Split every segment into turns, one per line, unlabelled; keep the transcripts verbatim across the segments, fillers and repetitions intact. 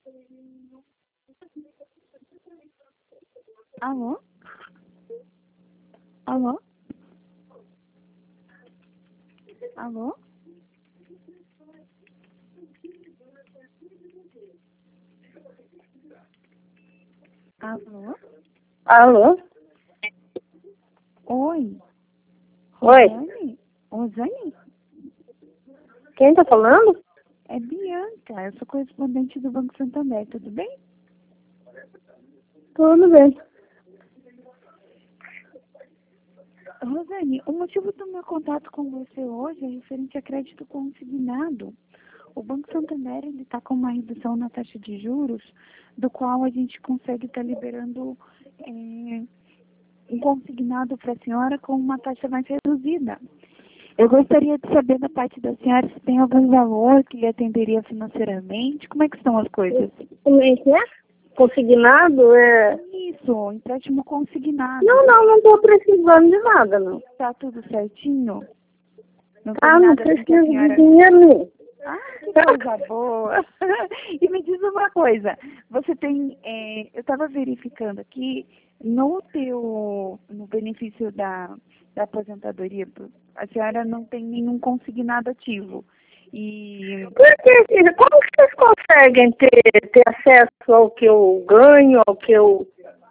Alô? Alô? Alô? Alô?
Alô?
Oi?
Oi?
Rosane? Rosane?
Quem tá falando?
É Bianca, eu sou correspondente do Banco Santander, tudo bem?
Tudo bem.
Rosane, o motivo do meu contato com você hoje é referente a crédito consignado. O Banco Santander está com uma redução na taxa de juros, do qual a gente consegue estar liberando é, um consignado para a senhora com uma taxa mais reduzida. Eu gostaria de saber da parte da senhora se tem algum valor que lhe atenderia financeiramente. Como é que estão as coisas?
Como é que é? Consignado é...
Isso, empréstimo consignado.
Não, não, não tô precisando de nada, não.
Está tudo certinho? Não tem
Ah, não
nada assim que a
preciso
senhora...
de dinheiro nenhum.
Ah, que coisa boa! E me diz uma coisa, você tem, é, eu estava verificando aqui, no teu, no benefício da, da aposentadoria, a senhora não tem nenhum consignado ativo. E...
Por que, filha? Como que vocês conseguem ter, ter acesso ao que eu ganho, ao que eu...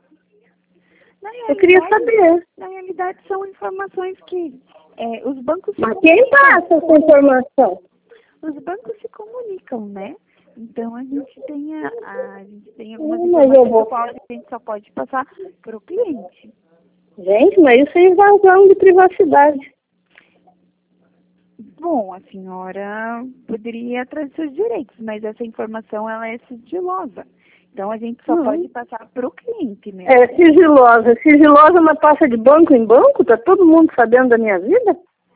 Eu queria saber.
Na realidade, são informações que é, os bancos se
Mas quem
comunicam.
passa essa informação?
Os bancos se comunicam, né? Então a gente tem a, a, a gente tem algumas
Hum, mas eu
informações
vou...
do qual a gente só pode passar para o cliente.
Gente, mas isso é invasão de privacidade.
Bom, a senhora poderia ir atrás dos seus direitos, mas essa informação ela é sigilosa. Então a gente só
Uhum.
pode passar para o cliente mesmo.
É sigilosa. Sigilosa, mas passa de banco em banco? Tá todo mundo sabendo da minha vida?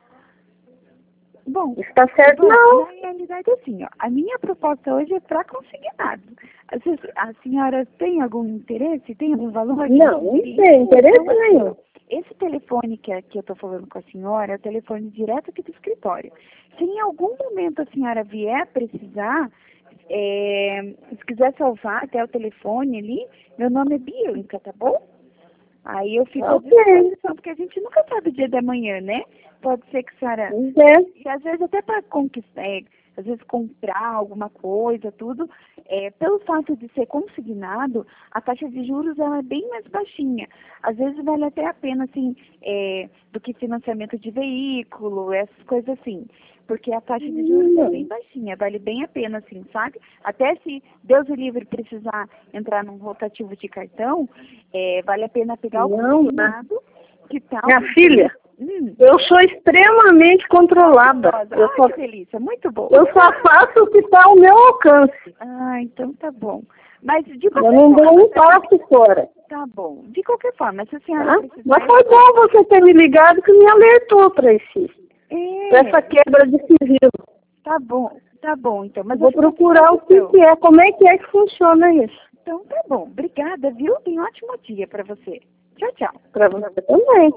Bom,
Está certo,
bom,
não.
na realidade, assim, ó, a minha proposta hoje é para consignado. A, se- a senhora tem algum interesse? Tem algum valor?
Não, não tem interesse
Então, assim,
nenhum.
ó, esse telefone que, é- que eu estou falando com a senhora é o telefone direto aqui do escritório. Se em algum momento a senhora vier precisar, é, se quiser salvar até o telefone ali, meu nome é Bianca, tá bom? Aí eu fico à
Ok.
disposição, porque a gente nunca sabe o dia da manhã, né? Pode ser que a senhora...
Pois é.
E às vezes até para conquistar, é, às vezes comprar alguma coisa, tudo, é, pelo fato de ser consignado, a taxa de juros ela é bem mais baixinha. Às vezes vale até a pena, assim, é, do que financiamento de veículo, essas coisas assim. Porque a taxa de juros é bem baixinha, vale bem a pena, assim, sabe? Até se Deus o livre precisar entrar num rotativo de cartão, é, vale a pena pegar o
Não,
consignado, que tal?
Minha filha,
Hum.
eu sou extremamente controlada. Eu
Ai,
só,
que delícia, muito bom.
eu só faço o que está ao meu alcance.
Ah, então tá bom. Mas de
Eu
qualquer
não dou
forma,
um passo fora.
tá bom. De qualquer forma, se a senhora
Tá?
precisar...
Mas foi bom você ter me ligado que me alertou para esse, pra essa
É,
quebra de sigilo.
tá bom, tá bom, então. Mas
Vou
eu fico à
procurar o que,
disposição.
que é, como é que é que funciona isso.
Então tá bom. Obrigada, viu? Tem um ótimo dia pra você. Tchau, tchau.
Para você também.